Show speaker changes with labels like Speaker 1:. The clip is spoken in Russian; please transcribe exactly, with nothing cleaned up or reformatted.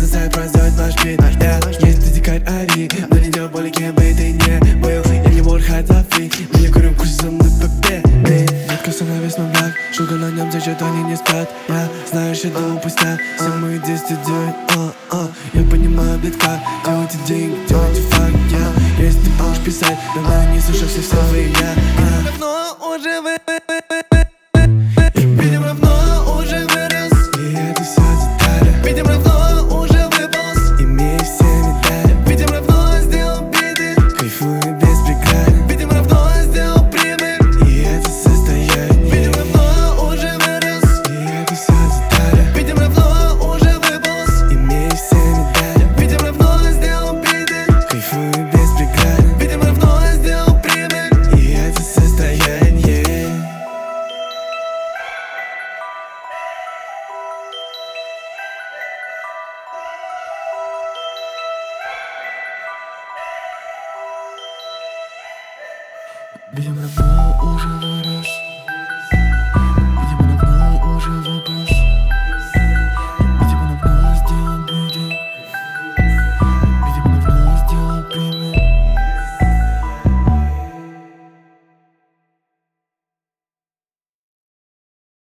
Speaker 1: заставит праздновать наш бит. Yeah. Есть дикарь Ари, но не делал боли, кем бы ты не был. Я не Warhead за фри, мы не курим куш за мной победы. Детка становись на благ, шуга на нем зачет, они не спят. Я знаешь, я думал пустяк, все мои действия делают а, а. Я понимаю, блядь, как делайте деньги, делайте факт, я. Если ты будешь писать, давай не слушай все все вы, я. Равно уже вы, видим, равно уже вырос. И это все детали. Видим, равно уже выполз, имея все медали. Видим, равно сделал биты, кайфую без преград. Видим, равно сделал прибыль, и это состояние. Видим, равно уже вырос. И это все детали. Видим, равно уже выполз, имея все медали. Видим, равно сделал биты, кайфую без преград. Видим, равно сделал прибыль, и это состояние. Видим, равно уже вырос.